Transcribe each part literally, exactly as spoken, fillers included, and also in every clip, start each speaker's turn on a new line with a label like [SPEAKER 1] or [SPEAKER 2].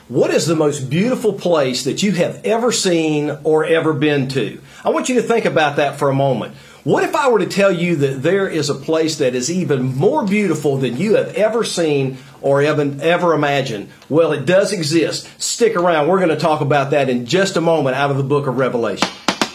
[SPEAKER 1] What is the most beautiful place that you have ever seen or ever been to? I want you to think about that for a moment. What if I were to tell you that there is a place that is even more beautiful than you have ever seen or ever, ever imagined? Well, it does exist. Stick around. We're going to talk about that in just a moment out of the book of Revelation.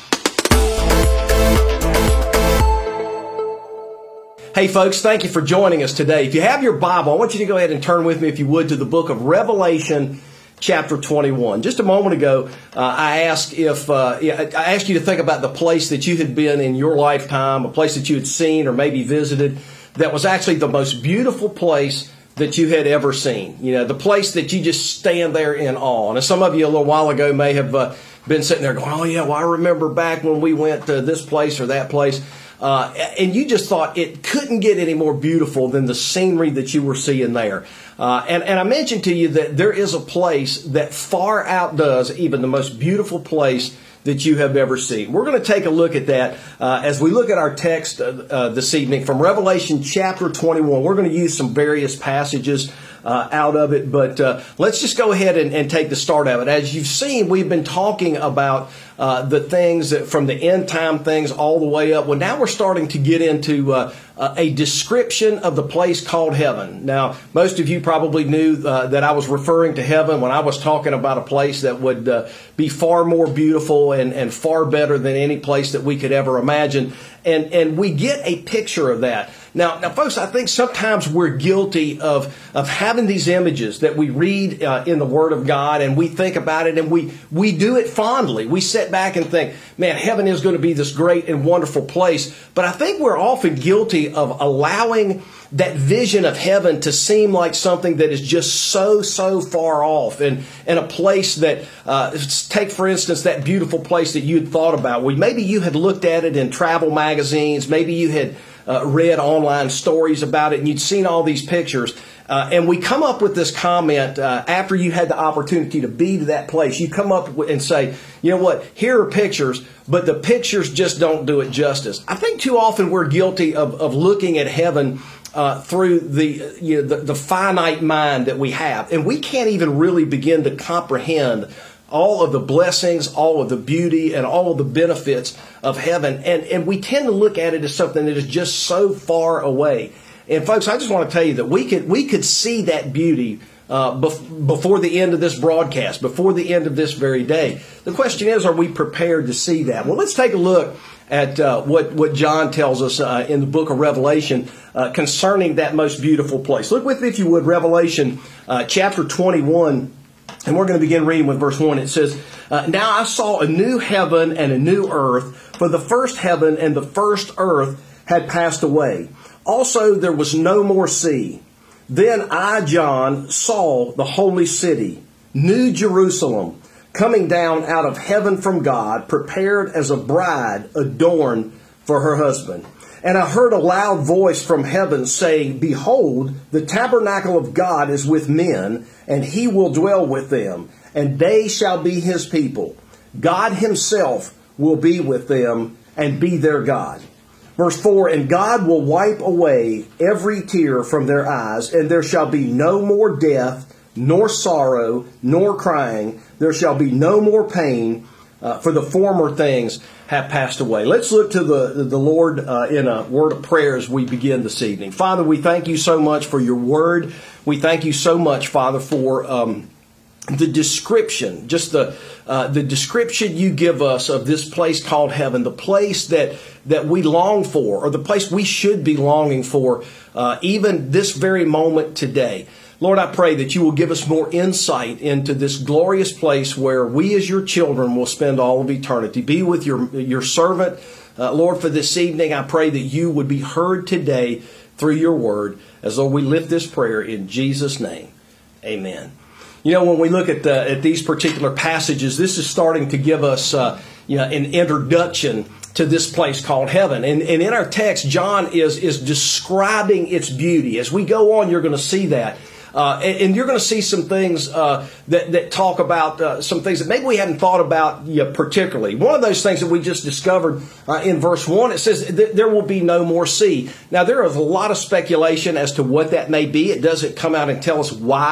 [SPEAKER 1] Hey folks, thank you for joining us today. If you have your Bible, I want you to go ahead and turn with me, if you would, to the book of Revelation, chapter twenty-one. Just a moment ago, uh, I asked if uh, I asked you to think about the place that you had been in your lifetime, a place that you had seen or maybe visited that was actually the most beautiful place that you had ever seen. You know, the place that you just stand there in awe. And some of you a little while ago may have uh, been sitting there going, oh yeah, well I remember back when we went to this place or that place. Uh, and you just thought it couldn't get any more beautiful than the scenery that you were seeing there. Uh, and, and I mentioned to you that there is a place that far outdoes even the most beautiful place that you have ever seen. We're going to take a look at that uh, as we look at our text uh, uh, this evening from Revelation chapter twenty-one. We're going to use some various passages uh, out of it, but uh, let's just go ahead and, and take the start of it. As you've seen, we've been talking about uh, the things that, from the end time things all the way up. Well, now we're starting to get into uh, uh, a description of the place called heaven. Now, most of you probably knew uh, that I was referring to heaven when I was talking about a place that would uh, be far more beautiful and, and far better than any place that we could ever imagine. And, and we get a picture of that. Now, now, folks, I think sometimes we're guilty of, of having these images that we read uh, in the Word of God, and we think about it, and we, we do it fondly. We sit back and think, man, heaven is going to be this great and wonderful place. But I think we're often guilty of allowing that vision of heaven to seem like something that is just so, so far off, and, and a place that, uh, take for instance, that beautiful place that you'd thought about. Well, maybe you had looked at it in travel magazines, maybe you had uh, read online stories about it, and you'd seen all these pictures. Uh, and we come up with this comment uh, after you had the opportunity to be to that place. You come up and say, you know what, here are pictures, but the pictures just don't do it justice. I think too often we're guilty of, of looking at heaven Uh, through the, you know, the the finite mind that we have. And we can't even really begin to comprehend all of the blessings, all of the beauty, and all of the benefits of heaven. And, and we tend to look at it as something that is just so far away. And folks, I just want to tell you that we could, we could see that beauty uh, bef- before the end of this broadcast, before the end of this very day. The question is, are we prepared to see that? Well, let's take a look at uh, what, what John tells us uh, in the book of Revelation uh, concerning that most beautiful place. Look with me, if you would, Revelation uh, chapter twenty-one, and we're going to begin reading with verse one. It says, uh, Now I saw a new heaven and a new earth, for the first heaven and the first earth had passed away. Also there was no more sea. Then I, John, saw the holy city, New Jerusalem, coming down out of heaven from God, prepared as a bride adorned for her husband. And I heard a loud voice from heaven saying, Behold, the tabernacle of God is with men, and he will dwell with them, and they shall be his people. God himself will be with them and be their God. Verse four, And God will wipe away every tear from their eyes, and there shall be no more death, nor sorrow, nor crying. There shall be no more pain, uh, for the former things have passed away. Let's look to the, the Lord uh, in a word of prayer as we begin this evening. Father, we thank you so much for your word. We thank you so much, Father, for um, the description, just the uh, the description you give us of this place called heaven, the place that, that we long for, or the place we should be longing for, uh, even this very moment today. Lord, I pray that you will give us more insight into this glorious place where we as your children will spend all of eternity. Be with your, your servant. Uh, Lord, for this evening, I pray that you would be heard today through your word, as though we lift this prayer in Jesus' name. Amen. You know, when we look at, the, at these particular passages, this is starting to give us uh, you know, an introduction to this place called heaven. And, and in our text, John is, is describing its beauty. As we go on, you're going to see that. Uh, and, and you're going to see some things uh, that, that talk about uh, some things that maybe we hadn't thought about you know, particularly. One of those things that we just discovered uh, in verse one, it says that there will be no more sea. Now, there is a lot of speculation as to what that may be. It doesn't come out and tell us why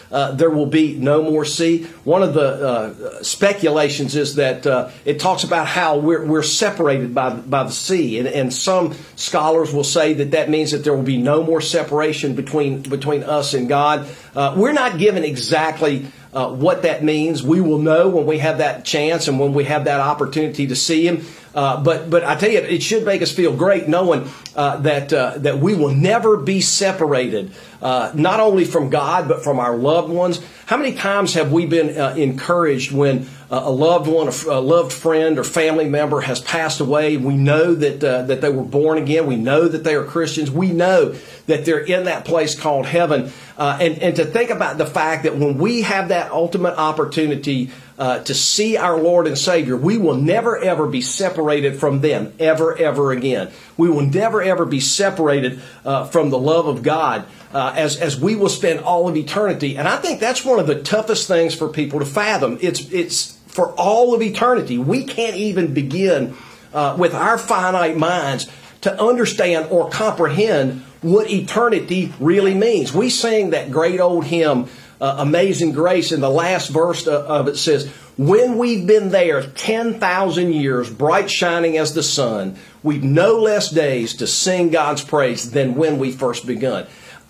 [SPEAKER 1] uh, there will be no more sea. One of the uh, speculations is that uh, it talks about how we're, we're separated by, by the sea. And, and some scholars will say that that means that there will be no more separation between, between us and God. Uh, we're not given exactly uh, what that means. We will know when we have that chance and when we have that opportunity to see Him. Uh, but but I tell you, it should make us feel great knowing uh, that uh, that we will never be separated, uh, not only from God but from our loved ones. How many times have we been uh, encouraged when uh, a loved one, a loved friend or family member has passed away? We know that uh, that they were born again. We know that they are Christians. We know that they're in that place called heaven. Uh, and and to think about the fact that when we have that ultimate opportunity Uh, to see our Lord and Savior, we will never, ever be separated from them, ever, ever again. We will never, ever be separated uh, from the love of God uh, as, as we will spend all of eternity. And I think that's one of the toughest things for people to fathom. It's, it's for all of eternity. We can't even begin uh, with our finite minds to understand or comprehend what eternity really means. We sing that great old hymn, Uh, Amazing Grace, and the last verse of it says, when we've been there ten thousand years, bright shining as the sun, we've no less days to sing God's praise than when we first begun.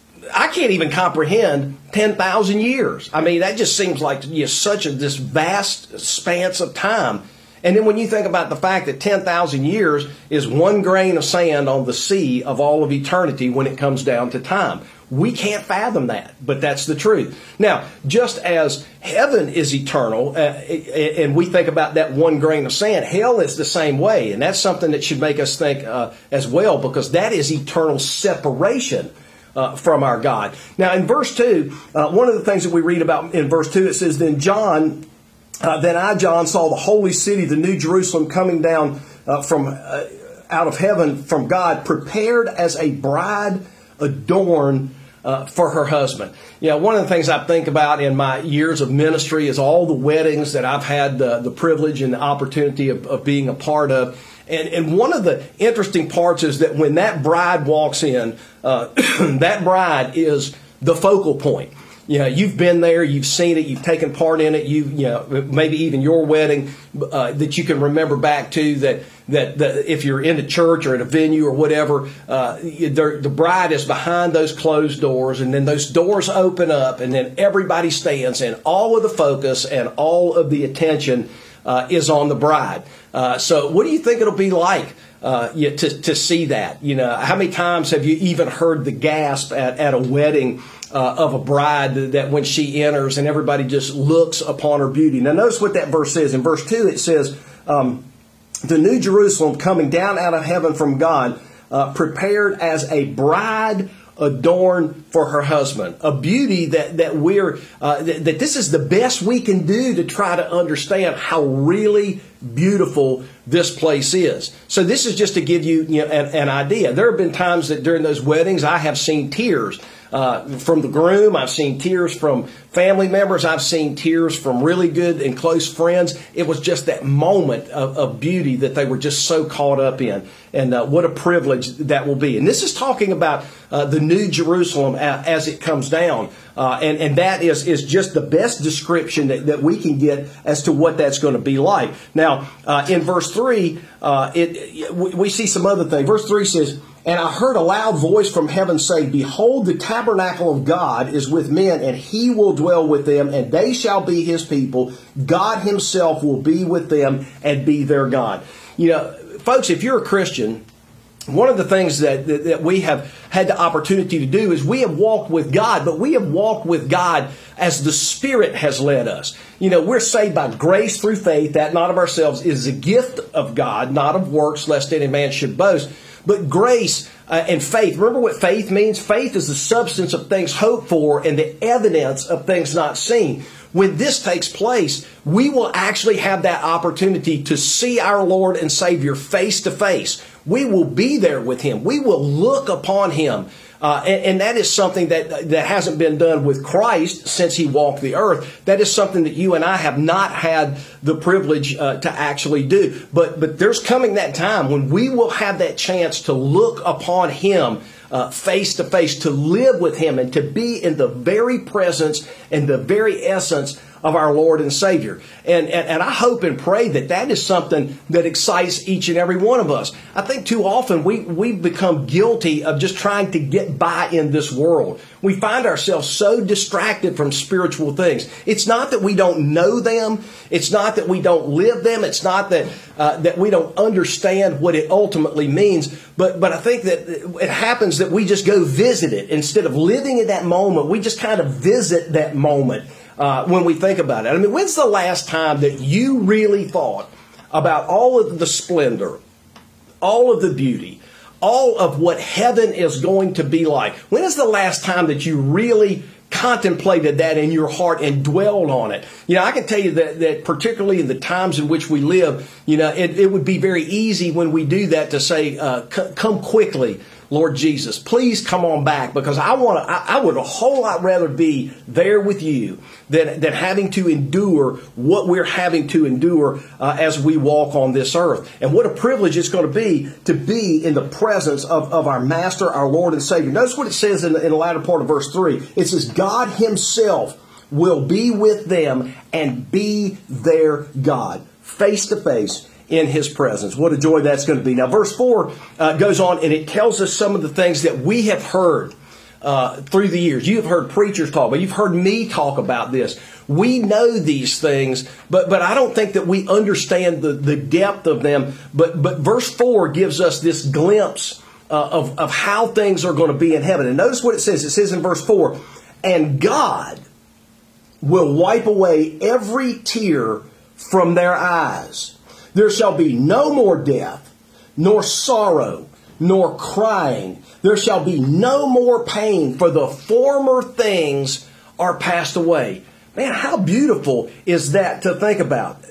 [SPEAKER 1] I can't even comprehend ten thousand years. I mean, that just seems like you know, such a this vast span of time. And then when you think about the fact that ten thousand years is one grain of sand on the sea of all of eternity when it comes down to time. We can't fathom that, but that's the truth. Now, just as heaven is eternal, uh, and we think about that one grain of sand, hell is the same way. And that's something that should make us think uh, as well, because that is eternal separation uh, from our God. Now, in verse two, uh, one of the things that we read about in verse two, it says, Then John, uh, then I, John, saw the holy city, the new Jerusalem, coming down uh, from uh, out of heaven from God, prepared as a bride adorned Uh, for her husband. You know, one of the things I think about in my years of ministry is all the weddings that I've had the, the privilege and the opportunity of, of being a part of. And, and one of the interesting parts is that when that bride walks in, uh, that bride is the focal point. You know, you've been there, you've seen it, you've taken part in it, you you know, maybe even your wedding uh, that you can remember back to, that that the, if you're in a church or at a venue or whatever, uh, the bride is behind those closed doors, and then those doors open up, and then everybody stands, and all of the focus and all of the attention uh, is on the bride. Uh, so what do you think it'll be like uh, you, to, to see that? You know, how many times have you even heard the gasp at, at a wedding Uh, of a bride that when she enters and everybody just looks upon her beauty? Now notice what that verse says. In verse two it says, um, the new Jerusalem coming down out of heaven from God, uh, prepared as a bride adorned for her husband. A beauty that, that we're, uh, that, that this is the best we can do to try to understand how really beautiful this place is. So this is just to give you, you know, an, an idea. There have been times that during those weddings I have seen tears Uh, from the groom. I've seen tears from family members. I've seen tears from really good and close friends. It was just that moment of, of beauty that they were just so caught up in. And uh, what a privilege that will be. And this is talking about uh, the new Jerusalem as it comes down. Uh, and, and that is, is just the best description that, that we can get as to what that's going to be like. Now, uh, in verse three, uh, it, we, we see some other thing. Verse three says, And I heard a loud voice from heaven say, Behold, the tabernacle of God is with men, and He will dwell with them, and they shall be His people. God Himself will be with them and be their God. You know, folks, if you're a Christian, one of the things that, that, that we have had the opportunity to do is we have walked with God, but we have walked with God as the Spirit has led us. You know, we're saved by grace through faith, that not of ourselves is a gift of God, not of works, lest any man should boast. But grace uh, and faith, remember what faith means? Faith is the substance of things hoped for and the evidence of things not seen. When this takes place, we will actually have that opportunity to see our Lord and Savior face to face. We will be there with Him. We will look upon Him. Uh, and, and that is something that that hasn't been done with Christ since He walked the earth. That is something that you and I have not had the privilege uh, to actually do. But but there's coming that time when we will have that chance to look upon Him uh, face to face, to live with Him and to be in the very presence and the very essence of our Lord and Savior. And, and, and I hope and pray that that is something that excites each and every one of us. I think too often we, we become guilty of just trying to get by in this world. We find ourselves so distracted from spiritual things. It's not that we don't know them. It's not that we don't live them. It's not that uh, that we don't understand what it ultimately means. But but I think that it happens that we just go visit it. Instead of living in that moment, we just kind of visit that moment uh, when we think about it. I mean, when's the last time that you really thought about all of the splendor, all of the beauty, all of what heaven is going to be like? When is the last time that you really contemplated that in your heart and dwelled on it? You know, I can tell you that, that particularly in the times in which we live, you know, it, it would be very easy when we do that to say, uh, c- come quickly, Lord Jesus, please come on back, because I want to, I, I would a whole lot rather be there with you than, than having to endure what we're having to endure uh, as we walk on this earth. And what a privilege it's going to be to be in the presence of, of our Master, our Lord and Savior. Notice what it says in the, in the latter part of verse three. It says, God Himself will be with them and be their God, face to face in His presence. What a joy that's going to be. Now, verse four uh, goes on, and it tells us some of the things that we have heard uh, through the years. You've heard preachers talk about, you've heard me talk about this. We know these things, but but I don't think that we understand the, the depth of them. But but verse four gives us this glimpse uh, of, of how things are going to be in heaven. And notice what it says. It says in verse four, and God will wipe away every tear from their eyes. There shall be no more death, nor sorrow, nor crying. There shall be no more pain, for the former things are passed away. Man, how beautiful is that to think about?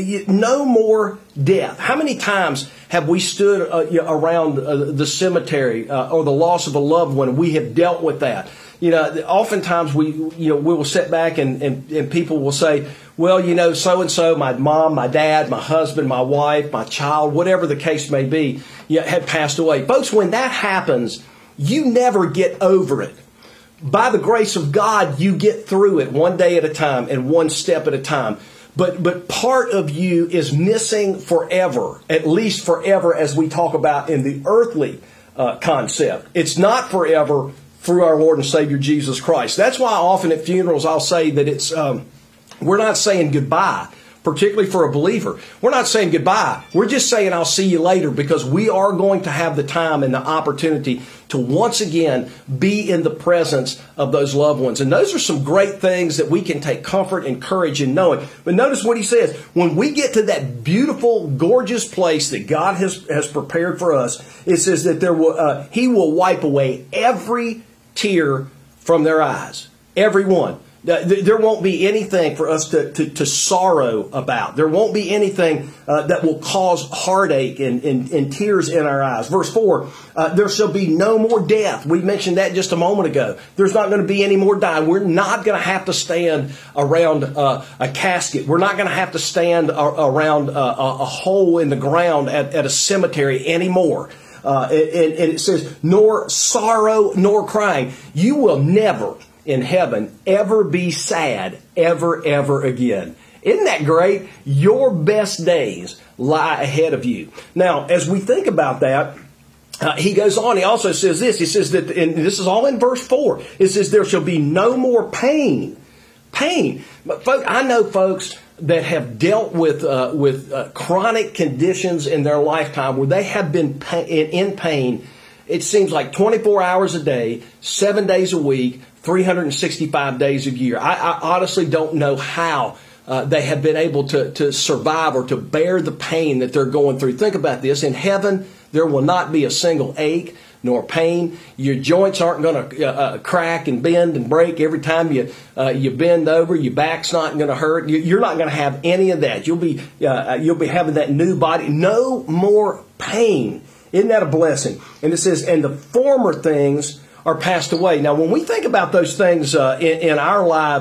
[SPEAKER 1] No more death. How many times have we stood uh, around uh, the cemetery uh, or the loss of a loved one, and we have dealt with that? You know, oftentimes we, you know, we will sit back and, and, and people will say, well, you know, so-and-so, my mom, my dad, my husband, my wife, my child, whatever the case may be, you know, had passed away. Folks, when that happens, you never get over it. By the grace of God, you get through it one day at a time and one step at a time. But but part of you is missing forever, at least forever, as we talk about in the earthly uh, concept. It's not forever through our Lord and Savior Jesus Christ. That's why often at funerals I'll say that it's um, we're not saying goodbye, particularly for a believer. We're not saying goodbye. We're just saying I'll see you later, because we are going to have the time and the opportunity to once again be in the presence of those loved ones. And those are some great things that we can take comfort and courage in knowing. But notice what he says. When we get to that beautiful, gorgeous place that God has, has prepared for us, it says that there will uh, He will wipe away every tear from their eyes. Every one. There won't be anything for us to, to, to sorrow about. There won't be anything uh, that will cause heartache and, and, and tears in our eyes. Verse four, uh, there shall be no more death. We mentioned that just a moment ago. There's not going to be any more dying. We're not going to have to stand around uh, a casket. We're not going to have to stand a, around a, a, a hole in the ground at, at a cemetery anymore. Uh, and, and it says, nor sorrow nor crying. You will never in heaven ever be sad ever, ever again. Isn't that great? Your best days lie ahead of you. Now, as we think about that, uh, he goes on. He also says this. He says that, and this is all in verse four. It says, there shall be no more pain. Pain. But folks, I know folks that have dealt with uh, with uh, chronic conditions in their lifetime where they have been pa- in pain. It seems like twenty-four hours a day, seven days a week, three hundred sixty-five days a year. I, I honestly don't know how uh, they have been able to, to survive or to bear the pain that they're going through. Think about this. In heaven, there will not be a single ache nor pain. Your joints aren't going to uh, uh, crack and bend and break every time you uh, you bend over. Your back's not going to hurt. You're not going to have any of that. You'll be uh, you'll be having that new body. No more pain. Isn't that a blessing? And it says, and the former things are passed away. Now, when we think about those things uh, in, in our lives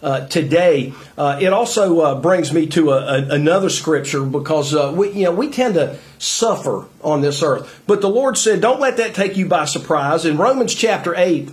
[SPEAKER 1] uh, today. Uh, it also uh, brings me to a, a, another scripture because uh, we, you know, we tend to suffer on this earth. But the Lord said, don't let that take you by surprise. In Romans chapter eight,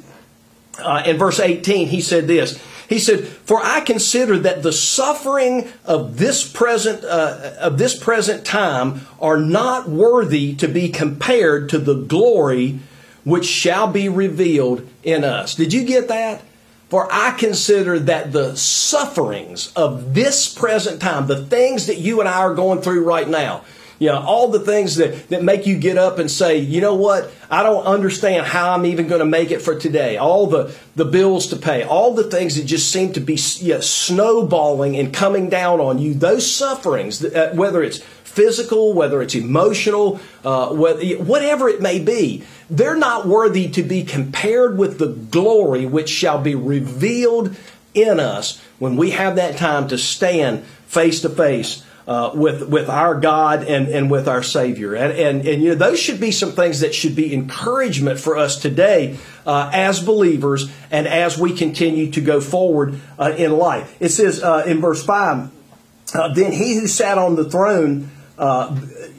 [SPEAKER 1] uh, in verse eighteen, He said this. He said, "For I consider that the suffering of this present uh, of this present time are not worthy to be compared to the glory which shall be revealed in us." Did you get that? For I consider that the sufferings of this present time, the things that you and I are going through right now, you know, all the things that, that make you get up and say, you know what, I don't understand how I'm even going to make it for today. All the, the bills to pay, all the things that just seem to be you know, snowballing and coming down on you, those sufferings, uh, whether it's physical, whether it's emotional, uh, whether, whatever it may be, they're not worthy to be compared with the glory which shall be revealed in us when we have that time to stand face to face Uh, with with our God and, and with our Savior. And, and, and, you know, those should be some things that should be encouragement for us today uh, as believers and as we continue to go forward uh, in life. It says uh, in verse five, uh, "Then he who sat on the throne uh,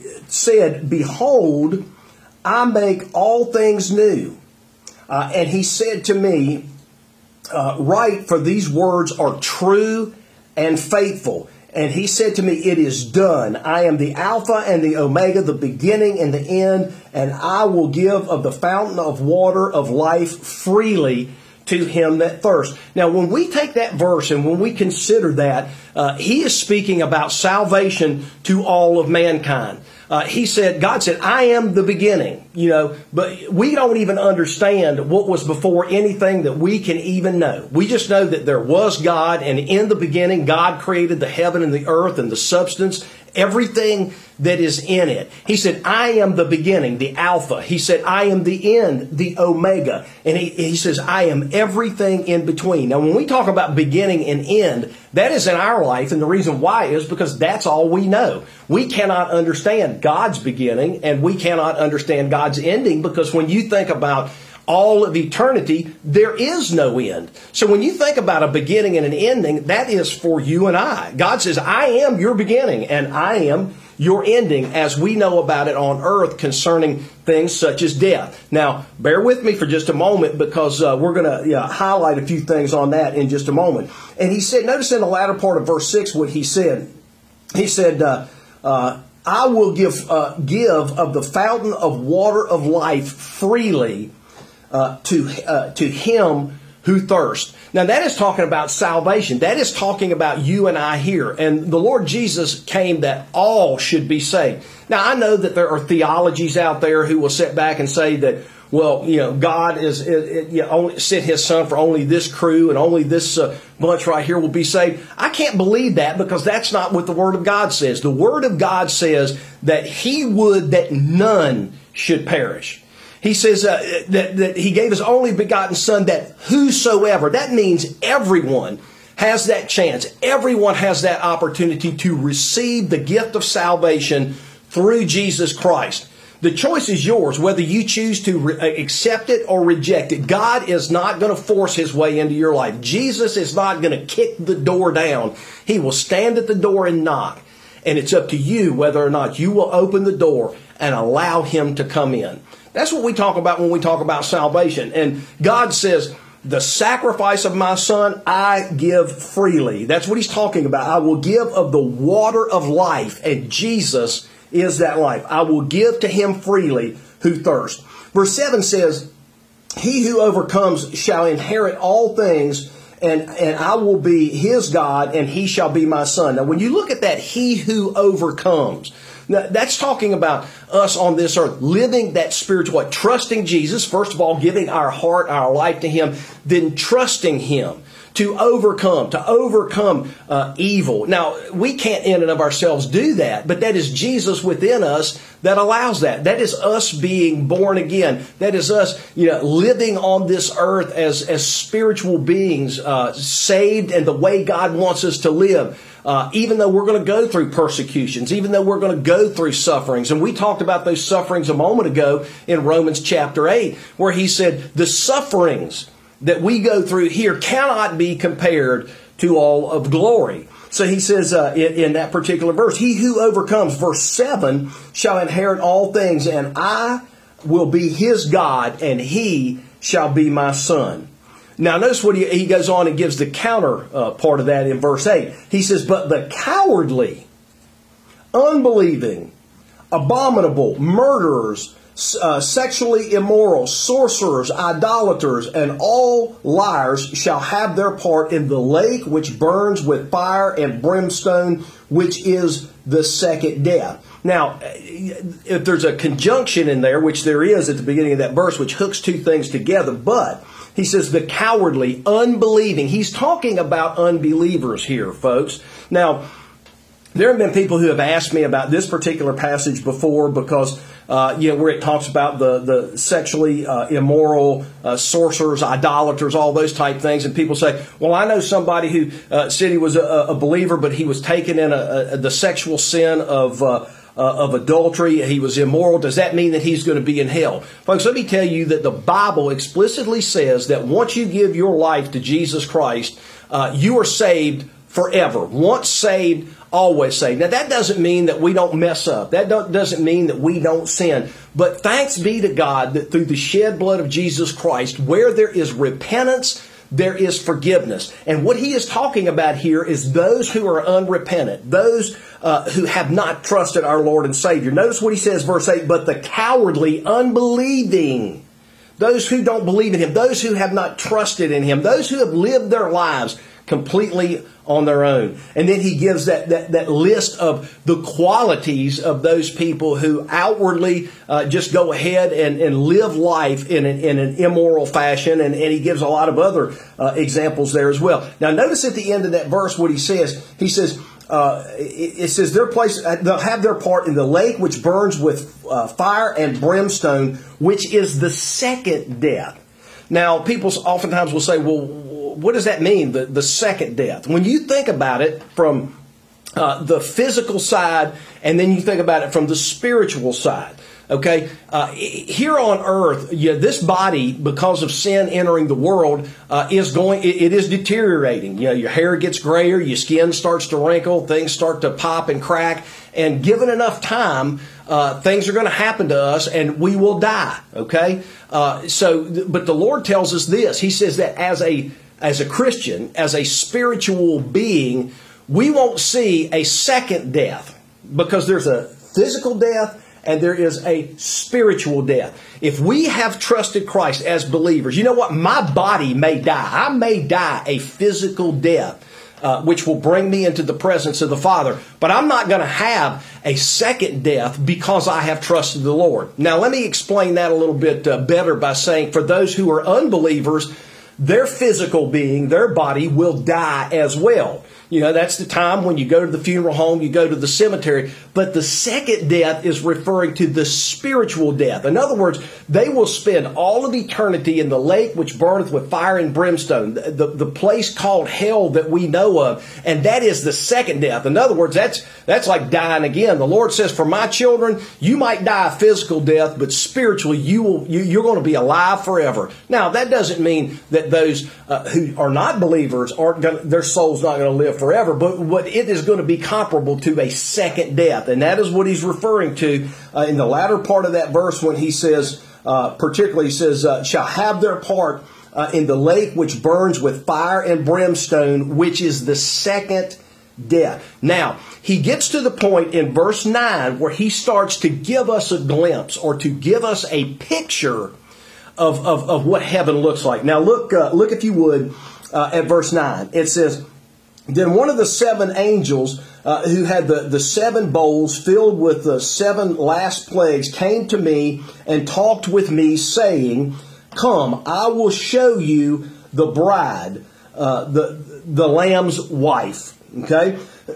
[SPEAKER 1] said, Behold, I make all things new. Uh, and he said to me, uh, Write, for these words are true and faithful. And he said to me, It is done. I am the Alpha and the Omega, the beginning and the end, and I will give of the fountain of water of life freely to him that thirsts." Now, when we take that verse and when we consider that, uh, he is speaking about salvation to all of mankind. Uh, he said, God said, I am the beginning, you know, but we don't even understand what was before anything that we can even know. We just know that there was God, and in the beginning, God created the heaven and the earth and the substance, everything that is in it. He said, I am the beginning, the Alpha. He said, I am the end, the Omega. And he, he says, I am everything in between. Now, when we talk about beginning and end, that is in our life. And the reason why is because that's all we know. We cannot understand God's beginning and we cannot understand God's ending, because when you think about all of eternity, there is no end. So when you think about a beginning and an ending, that is for you and I. God says, I am your beginning and I am your ending, as we know about it on earth concerning things such as death. Now, bear with me for just a moment, because uh, we're going to you know, highlight a few things on that in just a moment. And he said, notice in the latter part of verse six what he said. He said, uh, uh, I will give, uh, give of the fountain of water of life freely uh, to, uh, to him who thirsts. Now, that is talking about salvation. That is talking about you and I here. And the Lord Jesus came that all should be saved. Now, I know that there are theologies out there who will sit back and say that, well, you know, God is it, it, you know, only sent His Son for only this crew and only this uh, bunch right here will be saved. I can't believe that, because that's not what the Word of God says. The Word of God says that He would that none should perish. He says uh, that, that He gave His only begotten Son, that whosoever, that means everyone has that chance. Everyone has that opportunity to receive the gift of salvation through Jesus Christ. The choice is yours, whether you choose to re- accept it or reject it. God is not going to force His way into your life. Jesus is not going to kick the door down. He will stand at the door and knock. And it's up to you whether or not you will open the door and allow Him to come in. That's what we talk about when we talk about salvation. And God says, the sacrifice of my Son, I give freely. That's what He's talking about. I will give of the water of life. And Jesus is that life. I will give to him freely who thirsts. Verse seven says, He who overcomes shall inherit all things, and, and I will be his God, and he shall be my son. Now, when you look at that, he who overcomes, now, that's talking about us on this earth, living that spiritual way, trusting Jesus, first of all, giving our heart, our life to Him, then trusting Him to overcome, to overcome uh, evil. Now, we can't in and of ourselves do that, but that is Jesus within us that allows that. That is us being born again. That is us, you know, living on this earth as, as spiritual beings, uh, saved and the way God wants us to live. Uh, even though we're going to go through persecutions, even though we're going to go through sufferings. And we talked about those sufferings a moment ago in Romans chapter eight, where he said the sufferings that we go through here cannot be compared to all of glory. So he says uh, in, in that particular verse, he who overcomes, verse seven, shall inherit all things, and I will be his God, and he shall be my son. Now notice what he, he goes on and gives the counter uh, part of that in verse eight. He says, but the cowardly, unbelieving, abominable, murderers, uh, sexually immoral, sorcerers, idolaters, and all liars shall have their part in the lake which burns with fire and brimstone, which is the second death. Now, if there's a conjunction in there, which there is at the beginning of that verse, which hooks two things together, but he says the cowardly, unbelieving. He's talking about unbelievers here, folks. Now, there have been people who have asked me about this particular passage before because, uh, you know, where it talks about the, the sexually uh, immoral, uh, sorcerers, idolaters, all those type things. And people say, well, I know somebody who uh, said he was a, a believer, but he was taken in a, a, the sexual sin of uh, uh, of adultery. He was immoral. Does that mean that he's going to be in hell? Folks, let me tell you that the Bible explicitly says that once you give your life to Jesus Christ, uh, you are saved forever. Once saved, always saved. Now, that doesn't mean that we don't mess up. That don't, doesn't mean that we don't sin. But thanks be to God that through the shed blood of Jesus Christ, where there is repentance, there is forgiveness. And what he is talking about here is those who are unrepentant, those uh, who have not trusted our Lord and Savior. Notice what he says, verse eight, but the cowardly, unbelieving, those who don't believe in him, those who have not trusted in him, those who have lived their lives completely on their own. And then he gives that, that, that list of the qualities of those people who outwardly uh, just go ahead and, and live life in an, in an immoral fashion. And, and he gives a lot of other uh, examples there as well. Now, notice at the end of that verse what he says. He says, uh, it, it says, their place, they'll have their part in the lake which burns with uh, fire and brimstone, which is the second death. Now, people oftentimes will say, well, what does that mean, the, the second death? When you think about it from uh, the physical side, and then you think about it from the spiritual side, okay? Uh, here on earth, yeah, this body, because of sin entering the world, uh, is going, it, it is deteriorating. You know, your hair gets grayer, your skin starts to wrinkle, things start to pop and crack, and given enough time, uh, things are going to happen to us, and we will die, okay? Uh, so, but the Lord tells us this. He says that as a As a Christian, as a spiritual being, we won't see a second death because there's a physical death and there is a spiritual death. If we have trusted Christ as believers, you know what? My body may die. I may die a physical death, uh, which will bring me into the presence of the Father. But I'm not going to have a second death because I have trusted the Lord. Now, let me explain that a little bit uh, better by saying for those who are unbelievers, their physical being, their body, will die as well. You know, that's the time when you go to the funeral home, you go to the cemetery. But the second death is referring to the spiritual death. In other words, they will spend all of eternity in the lake which burneth with fire and brimstone, the, the, the place called hell that we know of. And that is the second death. In other words, that's that's like dying again. The Lord says, for my children, you might die a physical death, but spiritually, you will, you, you're going to be alive forever. Now, that doesn't mean that those uh, who are not believers, aren't gonna, their soul's not going to live forever, but what it is going to be comparable to a second death. And that is what he's referring to uh, in the latter part of that verse when he says, uh, particularly he says, uh, shall have their part uh, in the lake which burns with fire and brimstone, which is the second death. Now, he gets to the point in verse nine where he starts to give us a glimpse or to give us a picture of, of, of what heaven looks like. Now, look, uh, look if you would, uh, at verse nine. It says, then one of the seven angels uh, who had the, the seven bowls filled with the seven last plagues came to me and talked with me, saying, come, I will show you the bride, uh, the, the Lamb's wife. Okay?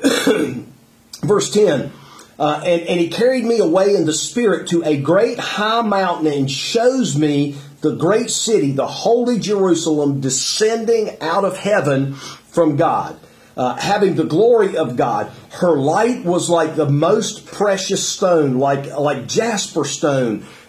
[SPEAKER 1] Verse ten. Uh, and, and he carried me away in the spirit to a great high mountain and shows me the great city, the holy Jerusalem, descending out of heaven from God. Uh, having the glory of God. Her light was like the most precious stone, like, like jasper stone,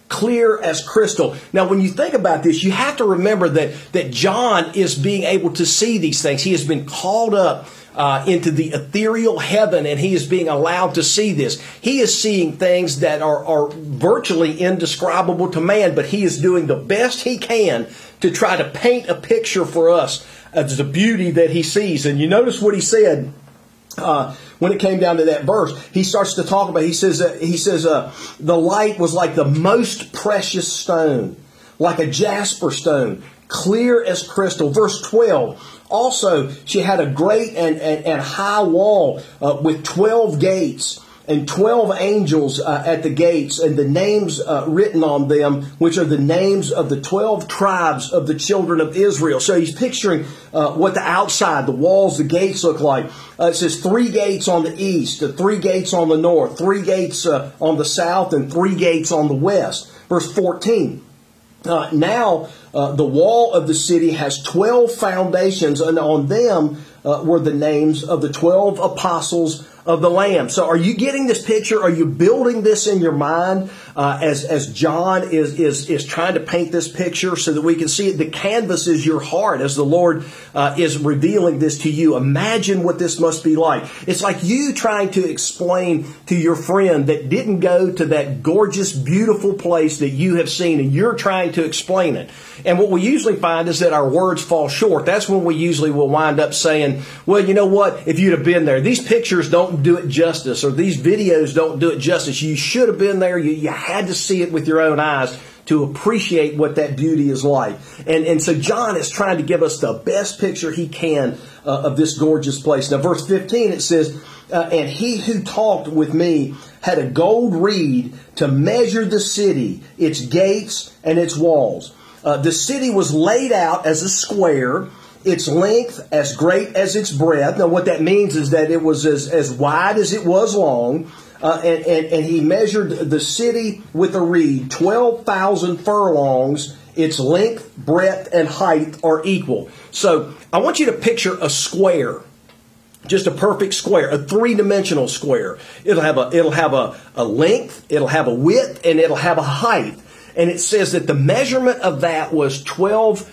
[SPEAKER 1] clear as crystal. Now, when you think about this, you have to remember that, that John is being able to see these things. He has been called up uh, into the ethereal heaven, and he is being allowed to see this. He is seeing things that are, are virtually indescribable to man, but he is doing the best he can to try to paint a picture for us of the beauty that he sees. And you notice what he said uh, when it came down to that verse. He starts to talk about, he says, uh, he says, uh, the light was like the most precious stone, like a jasper stone, clear as crystal. Verse twelve, also she had a great and, and, and high wall uh, with twelve gates, and twelve angels uh, at the gates, and the names uh, written on them, which are the names of the twelve tribes of the children of Israel. So he's picturing uh, what the outside, the walls, the gates look like. Uh, it says three gates on the east, uh, three gates on the north, three gates uh, on the south, and three gates on the west. Verse fourteen. Uh, now uh, the wall of the city has twelve foundations, and on them uh, were the names of the twelve apostles of the Lamb. So are you getting this picture? Are you building this in your mind uh, as as John is is is trying to paint this picture so that we can see it? The canvas is your heart as the Lord uh, is revealing this to you. Imagine what this must be like. It's like you trying to explain to your friend that didn't go to that gorgeous, beautiful place that you have seen, and you're trying to explain it. And what we usually find is that our words fall short. That's when we usually will wind up saying, well, you know what? If you'd have been there, these pictures don't do it justice, or these videos don't do it justice. You should have been there. You, you had to see it with your own eyes to appreciate what that beauty is like. And, and so John is trying to give us the best picture he can uh, of this gorgeous place. Now, verse fifteen, it says, uh, and he who talked with me had a gold reed to measure the city, its gates and its walls. Uh, the city was laid out as a square, its length as great as its breadth. Now, what that means is that it was as, as wide as it was long. Uh, and, and, and he measured the city with a reed, twelve thousand furlongs. Its length, breadth, and height are equal. So I want you to picture a square. Just a perfect square, a three-dimensional square. It'll have a it'll have a, a length, it'll have a width, and it'll have a height. And it says that the measurement of that was twelve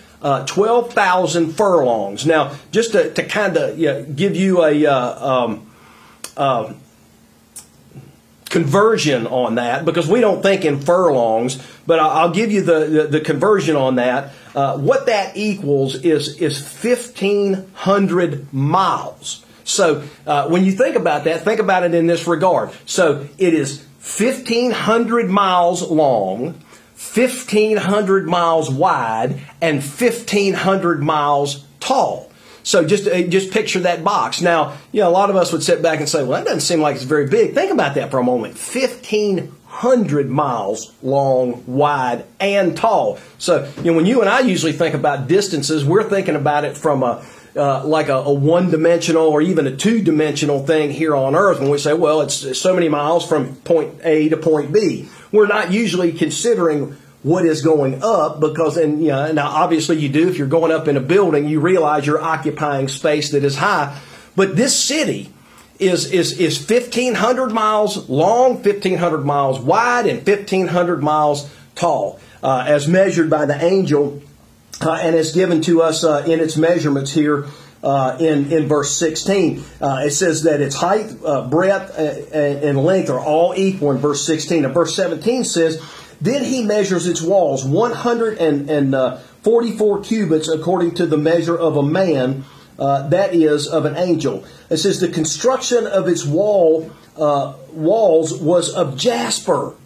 [SPEAKER 1] thousand furlongs. Now, just to, to kind of you know, give you a uh, um, uh, conversion on that, because we don't think in furlongs, but I'll give you the, the, the conversion on that. Uh, what that equals is, is fifteen hundred miles. So uh, when you think about that, think about it in this regard. So it is fifteen hundred miles long, fifteen hundred miles wide, and fifteen hundred miles tall. So just just picture that box. Now, you know, a lot of us would sit back and say, well, that doesn't seem like it's very big. Think about that for a moment. fifteen hundred miles long, wide, and tall. So, you know, when you and I usually think about distances, we're thinking about it from a Uh, like a, a one-dimensional or even a two-dimensional thing here on Earth. When we say, well, it's so many miles from point A to point B, we're not usually considering what is going up, because, and you know, now obviously you do if you're going up in a building, you realize you're occupying space that is high. But this city is is is fifteen hundred miles long, fifteen hundred miles wide, and fifteen hundred miles tall, uh, as measured by the angel. Uh, and it's given to us uh, in its measurements here uh, in, in verse sixteen. Uh, it says that its height, uh, breadth, uh, and length are all equal in verse sixteen. And verse seventeen says, then he measures its walls, one hundred forty-four cubits according to the measure of a man, uh, that is, of an angel. It says the construction of its wall uh, walls was of jasper.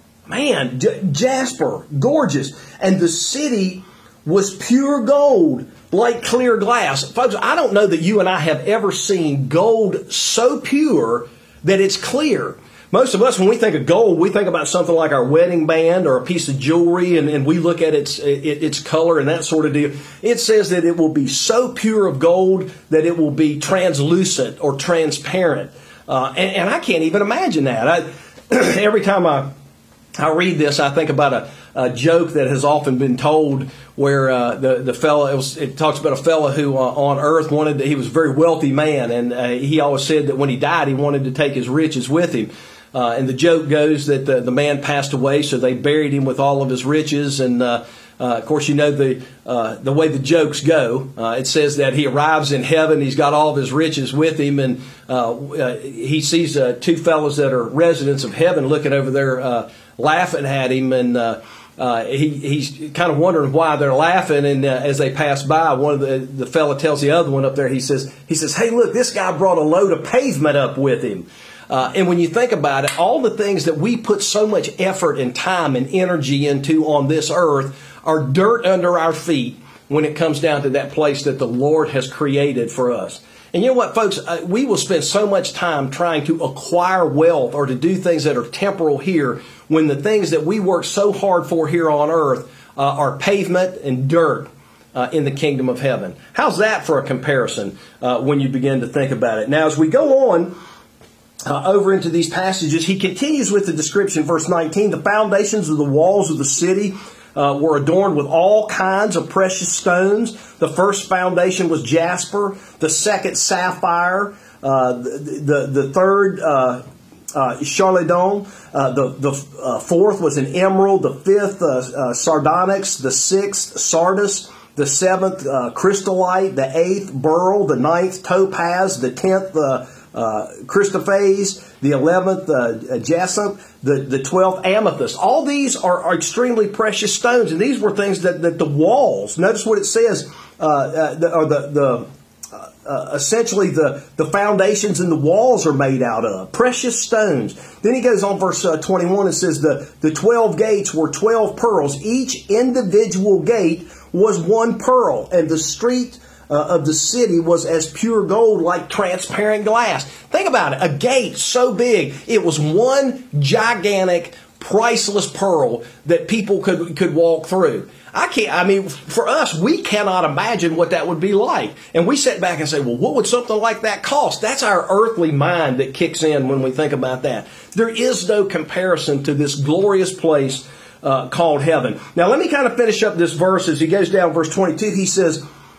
[SPEAKER 1] Man, j- jasper, gorgeous. And the city was pure gold, like clear glass. Folks, I don't know that you and I have ever seen gold so pure that it's clear. Most of us, when we think of gold, we think about something like our wedding band or a piece of jewelry, and, and we look at its it, its color and that sort of deal. It says that it will be so pure of gold that it will be translucent or transparent. Uh, and, and I can't even imagine that. I, every time I I read this, I think about a, a joke that has often been told where uh, the the fellow it, was, it talks about a fellow who uh, on Earth wanted to, he was a very wealthy man, and uh, he always said that when he died he wanted to take his riches with him. Uh, and the joke goes that the, the man passed away, so they buried him with all of his riches. And uh, uh, of course, you know the uh, the way the jokes go. Uh, it says that he arrives in heaven, he's got all of his riches with him, and uh, uh, he sees uh, two fellows that are residents of heaven looking over there, uh, laughing at him, and uh, uh, he, he's kind of wondering why they're laughing. And uh, as they pass by, one of the the fellow tells the other one up there, he says, he says, "Hey, look, this guy brought a load of pavement up with him." Uh, and when you think about it, all the things that we put so much effort and time and energy into on this earth are dirt under our feet when it comes down to that place that the Lord has created for us. And you know what, folks? Uh, we will spend so much time trying to acquire wealth or to do things that are temporal here when the things that we work so hard for here on earth uh, are pavement and dirt uh, in the kingdom of heaven. How's that for a comparison uh, when you begin to think about it? Now, as we go on, Uh, over into these passages, he continues with the description, verse nineteen, the foundations of the walls of the city uh, were adorned with all kinds of precious stones. The first foundation was jasper, the second sapphire, uh, the, the, the third uh, uh, chalcedon, uh, the, the uh, fourth was an emerald, the fifth uh, uh, sardonyx, the sixth sardis, the seventh uh, crystallite, the eighth beryl, the ninth topaz, the tenth uh, Uh, Christophase, the eleventh uh, jacinth, the, the twelfth amethyst. All these are, are extremely precious stones, and these were things that, that the walls, notice what it says, uh, uh, the, or the, the uh, uh, essentially the, the foundations and the walls are made out of, precious stones. Then he goes on, verse uh, twenty-one, and says the, the twelve gates were twelve pearls. Each individual gate was one pearl, and the street Uh, of the city was as pure gold, like transparent glass. Think about it. A gate so big, it was one gigantic, priceless pearl that people could could walk through. I can't, I mean, for us, we cannot imagine what that would be like. And we sit back and say, well, what would something like that cost? That's our earthly mind that kicks in when we think about that. There is no comparison to this glorious place uh, called heaven. Now, let me kind of finish up this verse as he goes down, verse twenty-two. He says,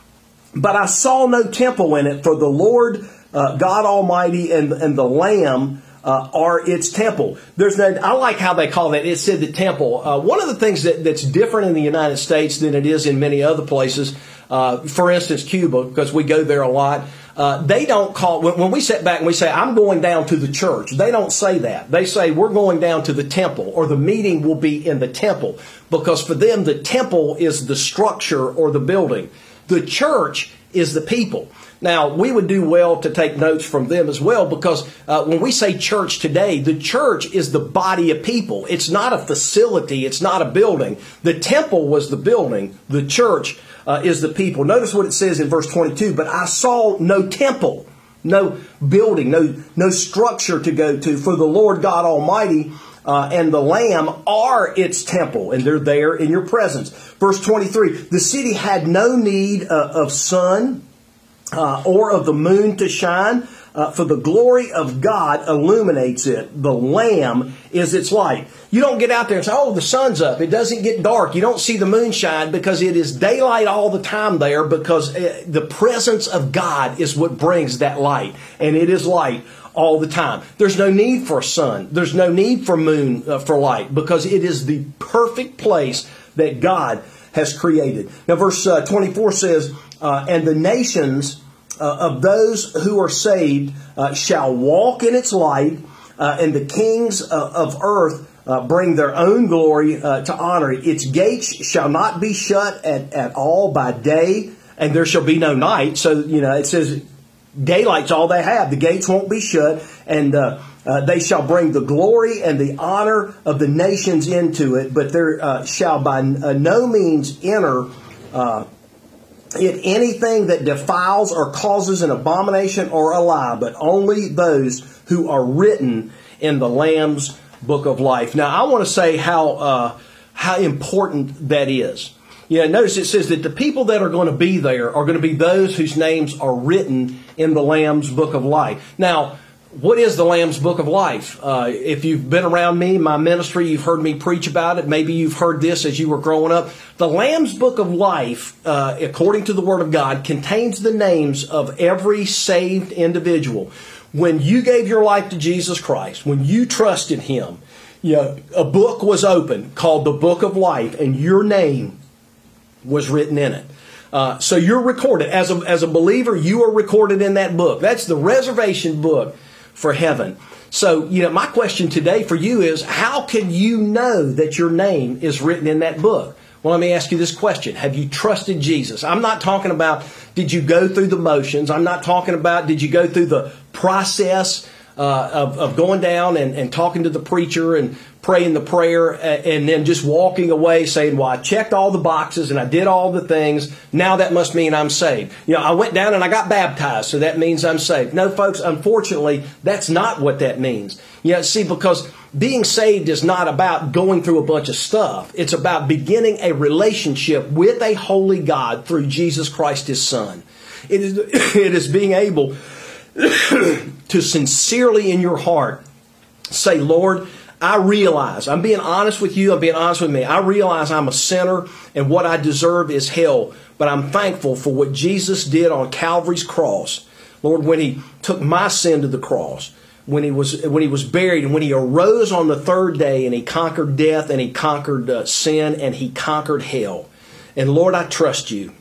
[SPEAKER 1] "But I saw no temple in it, for the Lord uh, God Almighty and, and the Lamb uh, are its temple." There's no, I like how they call that. It said the temple. Uh, one of the things that, that's different in the United States than it is in many other places, uh, for instance, Cuba, because we go there a lot, uh, they don't call, when, when we sit back and we say, "I'm going down to the church," they don't say that. They say, "We're going down to the temple," or "the meeting will be in the temple," because for them, the temple is the structure or the building. The church is the people. Now, we would do well to take notes from them as well, because uh, when we say church today, the church is the body of people. It's not a facility. It's not a building. The temple was the building. The church uh, is the people. Notice what it says in verse twenty-two. "But I saw no temple," no building, no, no structure to go to, "for the Lord God Almighty Uh, and the Lamb are its temple," and they're there in your presence. Verse twenty-three, "The city had no need uh, of sun uh, or of the moon to shine, uh, for the glory of God illuminates it. The Lamb is its light." You don't get out there and say, "Oh, the sun's up." It doesn't get dark. You don't see the moon shine, because it is daylight all the time there, because the presence of God is what brings that light, and it is light all the time. There's no need for sun. There's no need for moon uh, for light, because it is the perfect place that God has created. Now, verse uh, twenty-four says, uh, "And the nations uh, of those who are saved uh, shall walk in its light, uh, and the kings uh, of earth uh, bring their own glory uh, to honor it. Its gates shall not be shut at, at all by day, and there shall be no night." So, you know, it says daylight's all they have. The gates won't be shut, and uh, uh, they shall bring the glory and the honor of the nations into it, but there uh, shall by uh, no means enter uh, it anything that defiles or causes an abomination or a lie, but only those who are written in the Lamb's book of life. Now, I want to say how uh, how important that is. Yeah, notice it says that the people that are going to be there are going to be those whose names are written in the Lamb's book of life. Now, what is the Lamb's Book of Life? Uh, if you've been around me, my ministry, you've heard me preach about it. Maybe you've heard this as you were growing up. The Lamb's Book of Life, uh, according to the Word of God, contains the names of every saved individual. When you gave your life to Jesus Christ, when you trusted Him, you know, a book was opened called the Book of Life, and your name was written in it. Uh, so you're recorded. As a, as a believer, you are recorded in that book. That's the reservation book for heaven. So, you know, my question today for you is, how can you know that your name is written in that book? Well, let me ask you this question. Have you trusted Jesus? I'm not talking about, did you go through the motions? I'm not talking about, did you go through the process uh, of, of going down and, and talking to the preacher and praying the prayer and then just walking away saying, well, I checked all the boxes and I did all the things. Now that must mean I'm saved. You know, I went down and I got baptized, so that means I'm saved. No, folks, unfortunately, that's not what that means. You know, see, because being saved is not about going through a bunch of stuff. It's about beginning a relationship with a holy God through Jesus Christ, His Son. It is, it is being able to sincerely in your heart say, Lord, I realize, I'm being honest with you, I'm being honest with me. I realize I'm a sinner and what I deserve is hell, but I'm thankful for what Jesus did on Calvary's cross. Lord, when He took my sin to the cross, when He was when He was buried, and when He arose on the third day and He conquered death and He conquered uh, sin and He conquered hell. And Lord, I trust You.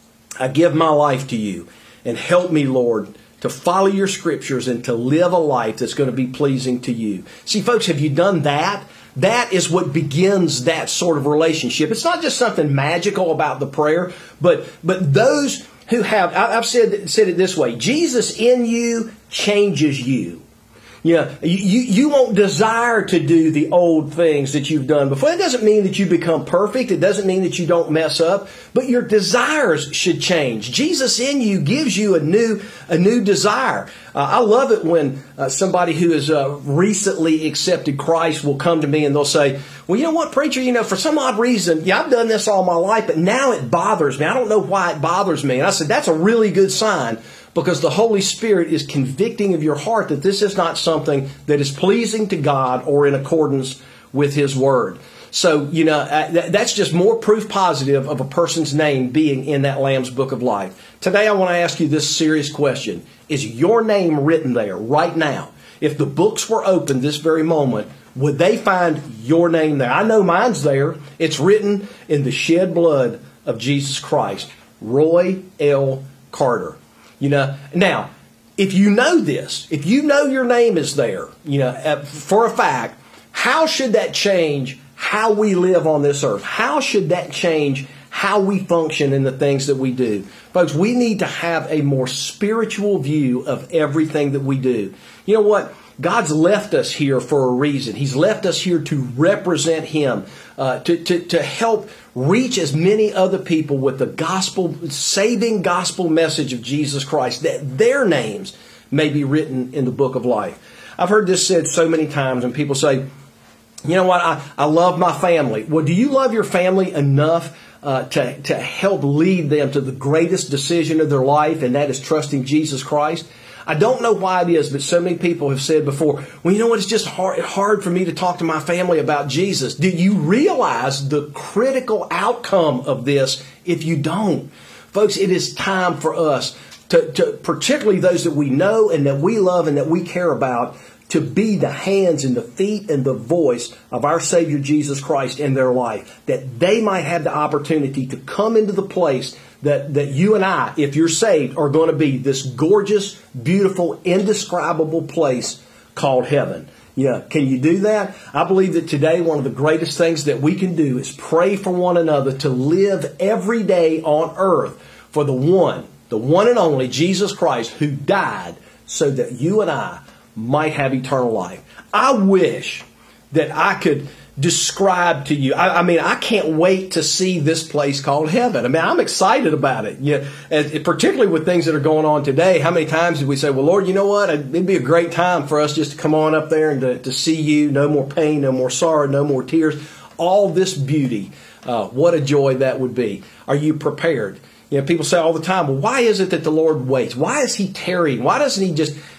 [SPEAKER 1] I give my life to You. And help me, Lord, to follow Your scriptures and to live a life that's going to be pleasing to You. See, folks, have you done that? That is what begins that sort of relationship. It's not just something magical about the prayer, but but those who have, I've said, said it this way, Jesus in you changes you. You know, you, you won't desire to do the old things that you've done before. It doesn't mean that you become perfect. It doesn't mean that you don't mess up, but your desires should change. Jesus in you gives you a new, a new desire. Uh, I love it when uh, somebody who has uh, recently accepted Christ will come to me and they'll say, well, you know what, preacher, you know, for some odd reason, yeah, I've done this all my life, but now it bothers me. I don't know why it bothers me. And I said, that's a really good sign, because the Holy Spirit is convicting of your heart that this is not something that is pleasing to God or in accordance with His Word. So, you know, that's just more proof positive of a person's name being in that Lamb's Book of Life. Today I want to ask you this serious question. Is your name written there right now? If the books were open this very moment, would they find your name there? I know mine's there. It's written in the shed blood of Jesus Christ. Roy L. Carter. You know, now, if you know this, if you know your name is there, you know, for a fact, how should that change how we live on this earth? How should that change how we function in the things that we do? Folks, we need to have a more spiritual view of everything that we do. You know what? God's left us here for a reason. He's left us here to represent Him, uh, to, to, to help reach as many other people with the gospel, saving gospel message of Jesus Christ, that their names may be written in the book of life. I've heard this said so many times, and people say, you know what, I, I love my family. Well, do you love your family enough uh, to, to help lead them to the greatest decision of their life, and that is trusting Jesus Christ? I don't know why it is, but so many people have said before, well, you know what, it's just hard, hard for me to talk to my family about Jesus. Do you realize the critical outcome of this if you don't? Folks, it is time for us, to, to particularly those that we know and that we love and that we care about, to be the hands and the feet and the voice of our Savior Jesus Christ in their life, that they might have the opportunity to come into the place that, that you and I, if you're saved, are going to be, this gorgeous, beautiful, indescribable place called heaven. Yeah, can you do that? I believe that today one of the greatest things that we can do is pray for one another to live every day on earth for the one, the one and only Jesus Christ, who died so that you and I might have eternal life. I wish that I could describe to you. I, I mean, I can't wait to see this place called heaven. I mean, I'm excited about it. Yeah, and particularly with things that are going on today. How many times did we say, well, Lord, you know what? It'd be a great time for us just to come on up there and to, to see you. No more pain, no more sorrow, no more tears. All this beauty. Uh, what a joy that would be. Are you prepared? You know, people say all the time, well, why is it that the Lord waits? Why is He tarrying? Why doesn't He just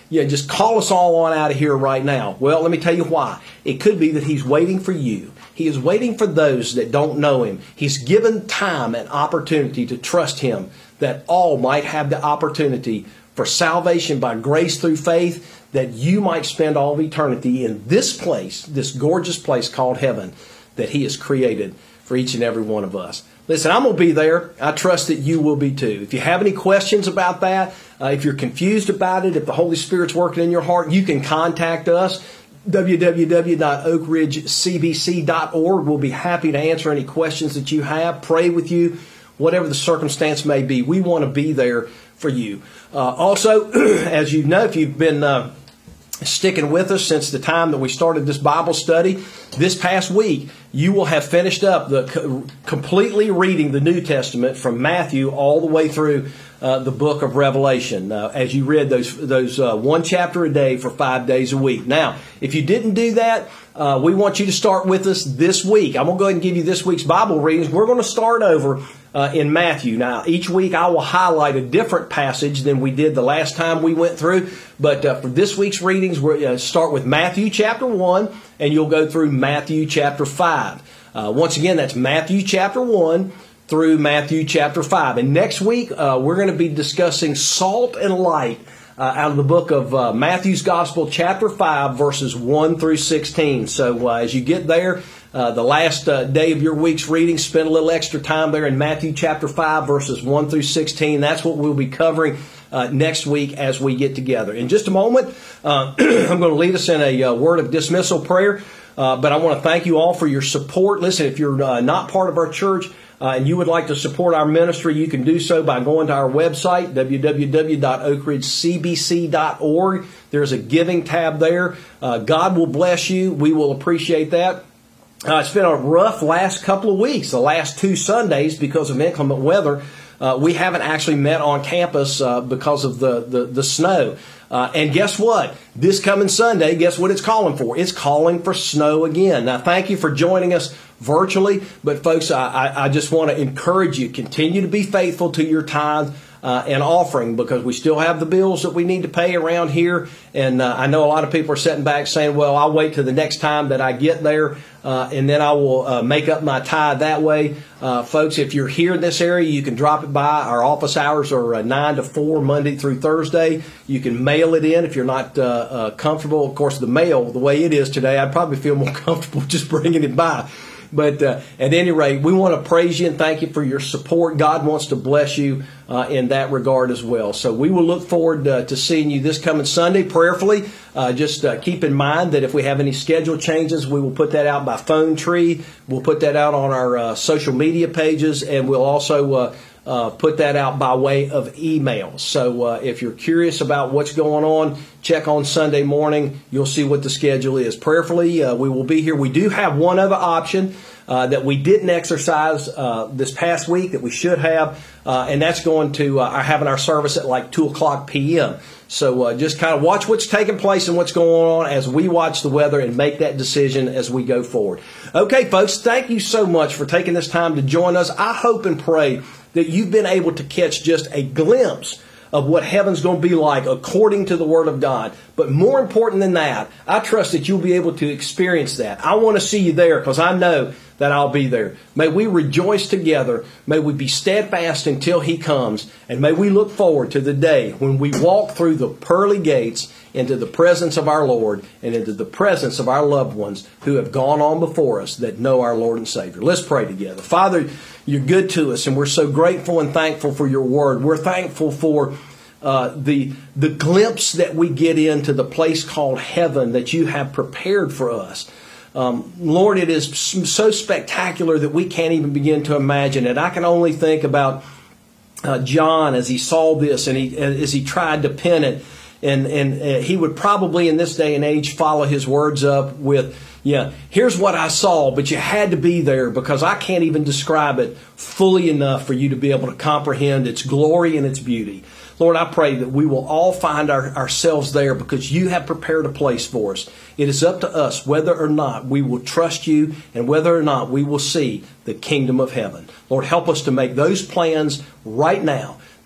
[SPEAKER 1] yeah, just call us all on out of here right now. Well, let me tell you why. It could be that He's waiting for you. He is waiting for those that don't know Him. He's given time and opportunity to trust Him, that all might have the opportunity for salvation by grace through faith, that you might spend all of eternity in this place, this gorgeous place called heaven that He has created for each and every one of us. Listen, I'm going to be there. I trust that you will be too. If you have any questions about that, uh, if you're confused about it, if the Holy Spirit's working in your heart, you can contact us. w w w dot oak ridge c b c dot org. We'll be happy to answer any questions that you have, pray with you, whatever the circumstance may be. We want to be there for you. Uh, also, as you know, if you've been uh, sticking with us since the time that we started this Bible study, this past week, you will have finished up the co- completely reading the New Testament from Matthew all the way through uh, the book of Revelation, uh, as you read those those uh, one chapter a day for five days a week. Now, if you didn't do that, uh, we want you to start with us this week. I'm going to go ahead and give you this week's Bible readings. We're going to start over uh, in Matthew. Now, each week I will highlight a different passage than we did the last time we went through. But uh, for this week's readings, we're going to start with Matthew chapter one, and you'll go through Matthew chapter five. Uh, once again, that's Matthew chapter one through Matthew chapter five. And next week, uh, we're going to be discussing salt and light uh, out of the book of uh, Matthew's Gospel, chapter five, verses one through sixteen. So uh, as you get there, uh, the last uh, day of your week's reading, spend a little extra time there in Matthew chapter five, verses one through sixteen. That's what we'll be covering uh, next week as we get together. In just a moment, uh, I'm going to lead us in a uh, word of dismissal prayer. Uh, but I want to thank you all for your support. Listen, if you're uh, not part of our church uh, and you would like to support our ministry, you can do so by going to our website, w w w dot oak ridge c b c dot org. There's a giving tab there. Uh, God will bless you. We will appreciate that. Uh, it's been a rough last couple of weeks, the last two Sundays, because of inclement weather. Uh, we haven't actually met on campus uh, because of the, the, the snow. Uh, and guess what? This coming Sunday, guess what it's calling for? It's calling for snow again. Now, thank you for joining us virtually. But, folks, I, I, I just want to encourage you, continue to be faithful to your tithe uh, and offering, because we still have the bills that we need to pay around here. And uh, I know a lot of people are sitting back saying, well, I'll wait till the next time that I get there, uh, and then I will uh, make up my tithe that way. Uh, folks, if you're here in this area, you can drop it by. Our office hours are uh, nine to four, Monday through Thursday. You can mail it in if you're not uh, uh, comfortable. Of course, the mail, the way it is today, I'd probably feel more comfortable just bringing it by. But uh, at any rate, we want to praise you and thank you for your support. God wants to bless you uh, in that regard as well. So we will look forward uh, to seeing you this coming Sunday prayerfully. Uh, just uh, keep in mind that if we have any schedule changes, we will put that out by phone tree. We'll put that out on our uh, social media pages, and we'll also uh, uh, put that out by way of email. So uh, if you're curious about what's going on, check on Sunday morning. You'll see what the schedule is. Prayerfully, uh, we will be here. We do have one other option uh, that we didn't exercise uh, this past week that we should have, uh, and that's going to uh, having our service at like two o'clock p.m. So uh, just kind of watch what's taking place and what's going on as we watch the weather and make that decision as we go forward. Okay, folks, thank you so much for taking this time to join us. I hope and pray that you've been able to catch just a glimpse of what heaven's going to be like according to the Word of God. But more important than that, I trust that you'll be able to experience that. I want to see you there because I know that I'll be there. May we rejoice together. May we be steadfast until He comes. And may we look forward to the day when we walk through the pearly gates into the presence of our Lord and into the presence of our loved ones who have gone on before us that know our Lord and Savior. Let's pray together. Father, you're good to us, and we're so grateful and thankful for your Word. We're thankful for uh, the, the glimpse that we get into the place called heaven that you have prepared for us. Um, Lord, it is so spectacular that we can't even begin to imagine it. I can only think about uh, John as he saw this and he, as he tried to pen it. And, and uh, he would probably in this day and age follow his words up with, yeah, here's what I saw, but you had to be there because I can't even describe it fully enough for you to be able to comprehend its glory and its beauty. Lord, I pray that we will all find our, ourselves there because you have prepared a place for us. It is up to us whether or not we will trust you and whether or not we will see the kingdom of heaven. Lord, help us to make those plans right now,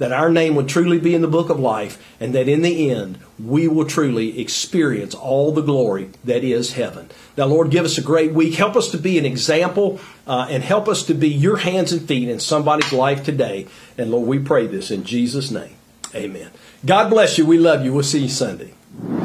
[SPEAKER 1] that our name would truly be in the book of life, and that in the end, we will truly experience all the glory that is heaven. Now, Lord, give us a great week. Help us to be an example, uh, and help us to be your hands and feet in somebody's life today. And Lord, we pray this in Jesus' name. Amen. God bless you. We love you. We'll see you Sunday.